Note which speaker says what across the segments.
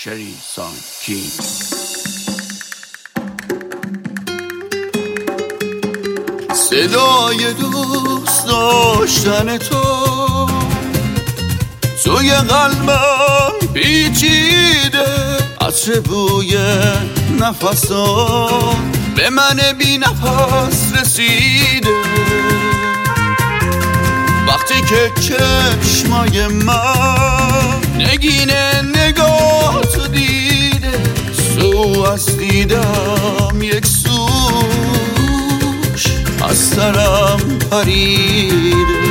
Speaker 1: شری سان کینگ. صدای دوست داشتن توی قلبم پیچیده، عطر بوی نفسات به من بی نفس رسیده. وقتی که چشمای من نگین نگاه دیده، سو از دیدم یک سوش از سرم پریده.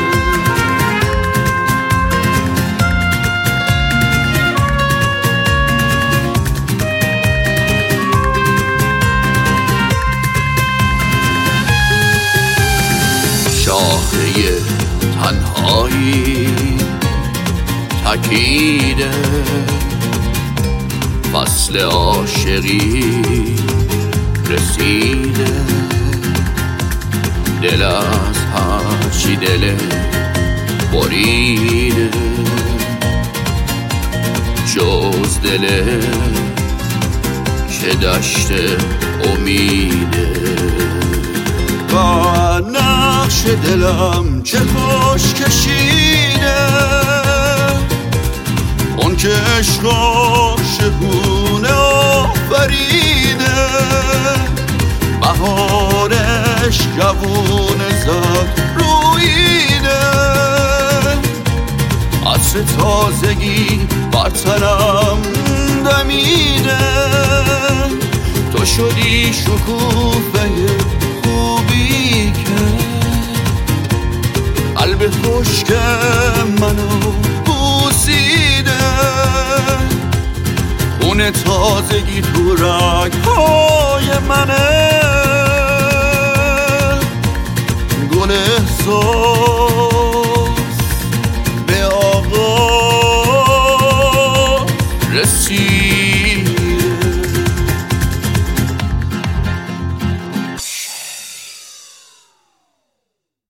Speaker 1: شاخه تنهایی تکیده، فصل عاشقی رسیده. دل از هرچی دل بریده، جز دل که دشت امیده. با نقش دلم چه خوش کشیده، اون که عشقا شبونه آفریده. بهارش جوونه زد رویده، عطر تازگی بر تنم دمیده. تو شدی شکوفه خوبی که قلب خشک منو بوسیده. خون تازگی تو رگ‌های منه، گل احساس